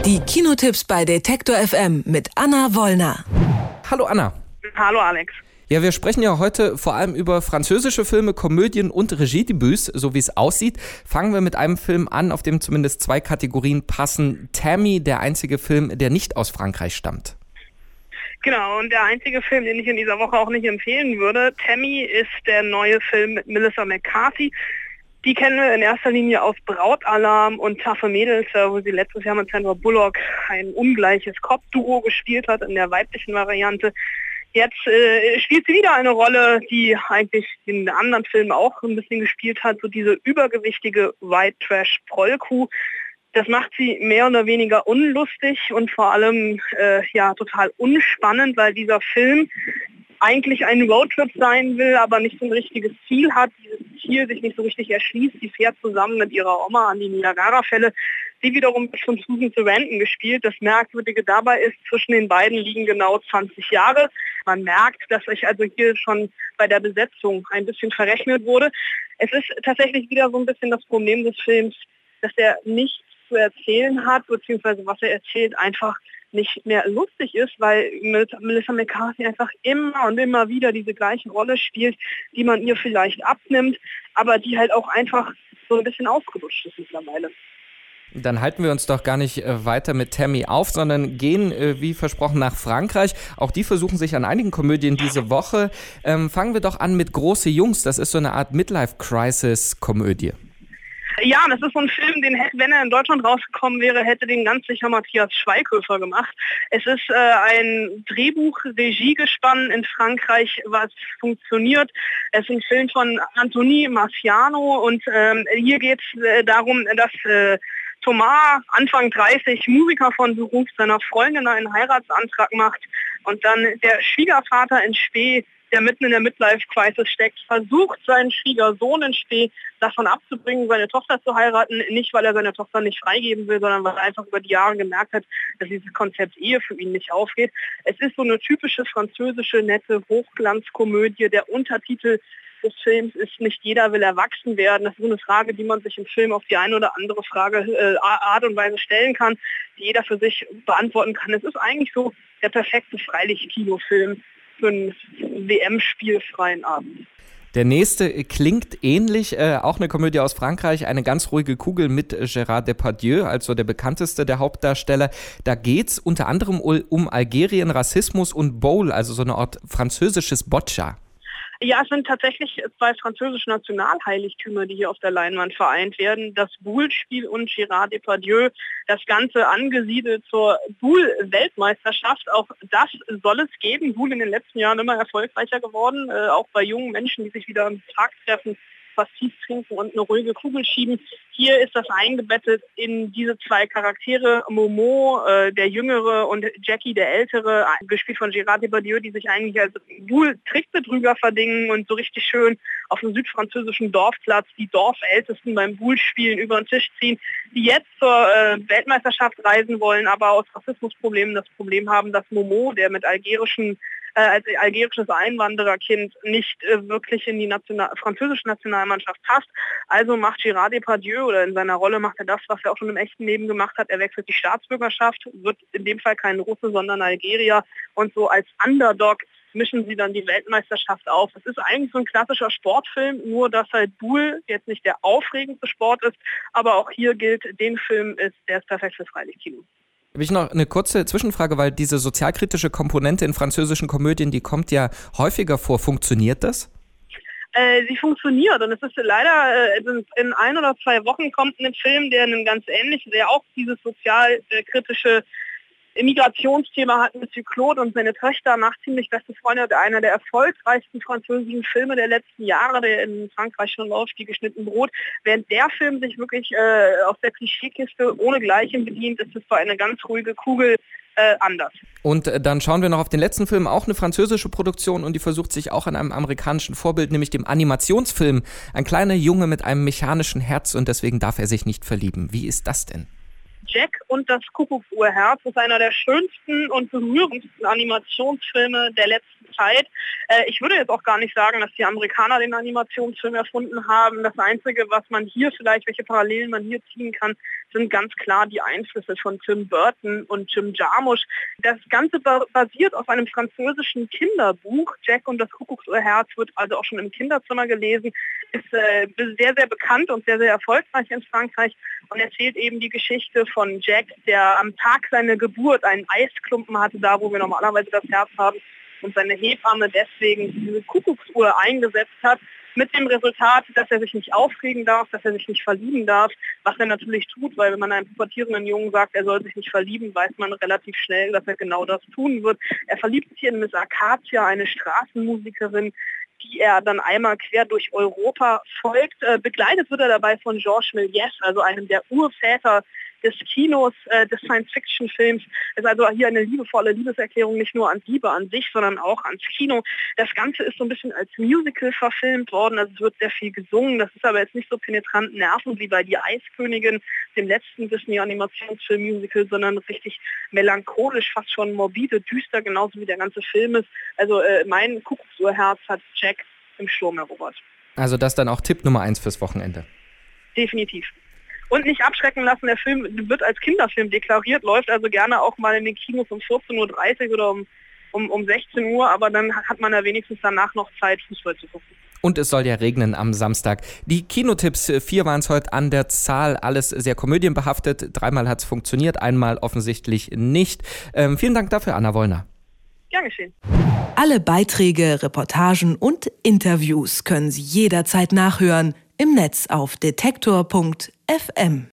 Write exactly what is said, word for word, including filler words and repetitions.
Die Kinotipps bei Detektor F M mit Anna Wollner. Hallo Anna. Hallo Alex. Ja, wir sprechen ja heute vor allem über französische Filme, Komödien und Regiedebüts, so wie es aussieht. Fangen wir mit einem Film an, auf dem zumindest zwei Kategorien passen. Tammy, der einzige Film, der nicht aus Frankreich stammt. Genau, und der einzige Film, den ich in dieser Woche auch nicht empfehlen würde. Tammy ist der neue Film mit Melissa McCarthy. Die kennen wir in erster Linie aus Brautalarm und Taffe Mädels, wo sie letztes Jahr mit Sandra Bullock ein ungleiches Cop-Duo gespielt hat in der weiblichen Variante. Jetzt äh, spielt sie wieder eine Rolle, die eigentlich in den anderen Filmen auch ein bisschen gespielt hat, so diese übergewichtige White Trash Prollkuh. Das macht sie mehr oder weniger unlustig und vor allem äh, ja total unspannend, weil dieser Film eigentlich ein Roadtrip sein will, aber nicht so ein richtiges Ziel hat, dieses Ziel sich nicht so richtig erschließt. Sie fährt zusammen mit ihrer Oma an die Niagara-Fälle. Sie wiederum ist von Susan Sarandon gespielt. Das Merkwürdige dabei ist, zwischen den beiden liegen genau zwanzig Jahre. Man merkt, dass sich also hier schon bei der Besetzung ein bisschen verrechnet wurde. Es ist tatsächlich wieder so ein bisschen das Problem des Films, dass er nichts zu erzählen hat, beziehungsweise was er erzählt, einfach nicht mehr lustig ist, weil Melissa McCarthy einfach immer und immer wieder diese gleiche Rolle spielt, die man ihr vielleicht abnimmt, aber die halt auch einfach so ein bisschen ausgelutscht ist mittlerweile. Dann halten wir uns doch gar nicht weiter mit Tammy auf, sondern gehen, wie versprochen, nach Frankreich. Auch die versuchen sich an einigen Komödien diese Woche. Ähm, fangen wir doch an mit Große Jungs. Das ist so eine Art Midlife-Crisis-Komödie. Ja, das ist so ein Film, den hätte, wenn er in Deutschland rausgekommen wäre, hätte den ganz sicher Matthias Schweighöfer gemacht. Es ist äh, ein Drehbuch-Regiegespann in Frankreich, was funktioniert. Es ist ein Film von Anthony Marciano und ähm, hier geht es äh, darum, dass äh, Thomas, Anfang dreißig, Musiker von Beruf, seiner Freundin einen Heiratsantrag macht und dann der Schwiegervater in Spee, der mitten in der Midlife-Crisis steckt, versucht, seinen Schwiegersohn in Spee davon abzubringen, seine Tochter zu heiraten. Nicht, weil er seine Tochter nicht freigeben will, sondern weil er einfach über die Jahre gemerkt hat, dass dieses Konzept Ehe für ihn nicht aufgeht. Es ist so eine typische französische, nette Hochglanzkomödie. Der Untertitel des Films ist "Nicht jeder will erwachsen werden". Das ist so eine Frage, die man sich im Film auf die eine oder andere Frage äh, Art und Weise stellen kann, die jeder für sich beantworten kann. Es ist eigentlich so der perfekte Freilicht-Kinofilm für einen W M-spielfreien Abend. Der nächste klingt ähnlich, äh, auch eine Komödie aus Frankreich, Eine ganz ruhige Kugel mit Gérard Depardieu, also der bekannteste der Hauptdarsteller. Da geht's unter anderem um Algerien, Rassismus und Bowl, also so eine Art französisches Boccia. Ja, es sind tatsächlich zwei französische Nationalheiligtümer, die hier auf der Leinwand vereint werden. Das Boule-Spiel und Gérard Depardieu. Das Ganze angesiedelt zur Boule-Weltmeisterschaft. Auch das soll es geben. Boule in den letzten Jahren immer erfolgreicher geworden. Äh, auch bei jungen Menschen, die sich wieder am Tag treffen, Pastis trinken und eine ruhige Kugel schieben. Hier ist das eingebettet in diese zwei Charaktere, Momo, äh, der Jüngere, und Jackie, der Ältere, gespielt von Gérard Depardieu, die sich eigentlich als Boule-Trickbetrüger verdingen und so richtig schön auf einem südfranzösischen Dorfplatz die Dorfältesten beim Boule-Spielen über den Tisch ziehen, die jetzt zur äh, Weltmeisterschaft reisen wollen, aber aus Rassismusproblemen das Problem haben, dass Momo, der mit algerischen als algerisches Einwandererkind nicht äh, wirklich in die National- französische Nationalmannschaft passt. Also macht Gérard Depardieu, oder in seiner Rolle macht er das, was er auch schon im echten Leben gemacht hat. Er wechselt die Staatsbürgerschaft, wird in dem Fall kein Russe, sondern Algerier, und so als Underdog mischen sie dann die Weltmeisterschaft auf. Das ist eigentlich so ein klassischer Sportfilm, nur dass halt Boule jetzt nicht der aufregendste Sport ist, aber auch hier gilt, den Film ist der ist perfekt fürs Freilichtkino. Habe ich noch eine kurze Zwischenfrage, weil diese sozialkritische Komponente in französischen Komödien, die kommt ja häufiger vor. Funktioniert das? Äh, sie funktioniert, und es ist leider, äh, in ein oder zwei Wochen kommt ein Film, der einen ganz ähnlichen, der auch dieses sozialkritische Immigrationsthema hat, mit Claude und seine Töchter, macht ziemlich beste Freunde, einer der erfolgreichsten französischen Filme der letzten Jahre, der in Frankreich schon läuft, wie geschnitten Brot. Während der Film sich wirklich äh, aus der Klischeekiste ohne Gleichen bedient, ist es für eine ganz ruhige Kugel äh, anders. Und äh, dann schauen wir noch auf den letzten Film, auch eine französische Produktion, und die versucht sich auch an einem amerikanischen Vorbild, nämlich dem Animationsfilm. Ein kleiner Junge mit einem mechanischen Herz, und deswegen darf er sich nicht verlieben. Wie ist das denn? Jack und das Kuckucksuhrherz ist einer der schönsten und berührendsten Animationsfilme der letzten Zeit. Äh, ich würde jetzt auch gar nicht sagen, dass die Amerikaner den Animationsfilm erfunden haben. Das Einzige, was man hier vielleicht, welche Parallelen man hier ziehen kann, sind ganz klar die Einflüsse von Tim Burton und Jim Jarmusch. Das Ganze basiert auf einem französischen Kinderbuch. Jack und das Kuckucksuhrherz wird also auch schon im Kinderzimmer gelesen, ist äh, sehr, sehr bekannt und sehr, sehr erfolgreich in Frankreich und erzählt eben die Geschichte von Jack, der am Tag seiner Geburt einen Eisklumpen hatte, da wo wir normalerweise das Herz haben, und seine Hebamme deswegen diese Kuckucksuhr eingesetzt hat, mit dem Resultat, dass er sich nicht aufregen darf, dass er sich nicht verlieben darf, was er natürlich tut, weil wenn man einem pubertierenden Jungen sagt, er soll sich nicht verlieben, weiß man relativ schnell, dass er genau das tun wird. Er verliebt sich in Miss Acacia, eine Straßenmusikerin, die er dann einmal quer durch Europa folgt. Äh, begleitet wird er dabei von Georges Méliès, also einem der Urväter des Kinos, äh, des Science-Fiction-Films. Es ist also hier eine liebevolle Liebeserklärung nicht nur an Liebe an sich, sondern auch ans Kino. Das Ganze ist so ein bisschen als Musical verfilmt worden, also es wird sehr viel gesungen. Das ist aber jetzt nicht so penetrant nervend wie bei Die Eiskönigin, dem letzten Disney-Animationsfilm-Musical, sondern richtig melancholisch, fast schon morbide, düster, genauso wie der ganze Film ist. Also äh, mein Kuckucksuhrherz hat Jack im Sturm erobert. Also das dann auch Tipp Nummer eins fürs Wochenende. Definitiv. Und nicht abschrecken lassen, der Film wird als Kinderfilm deklariert, läuft also gerne auch mal in den Kinos um vierzehn Uhr dreißig oder um, um, um sechzehn Uhr, aber dann hat man ja wenigstens danach noch Zeit, Fußball zu gucken. Und es soll ja regnen am Samstag. Die Kinotipps, vier waren es heute an der Zahl, alles sehr komödienbehaftet. Dreimal hat es funktioniert, einmal offensichtlich nicht. Ähm, vielen Dank dafür, Anna Wollner. Gern geschehen. Alle Beiträge, Reportagen und Interviews können Sie jederzeit nachhören im Netz auf detektor punkt f m.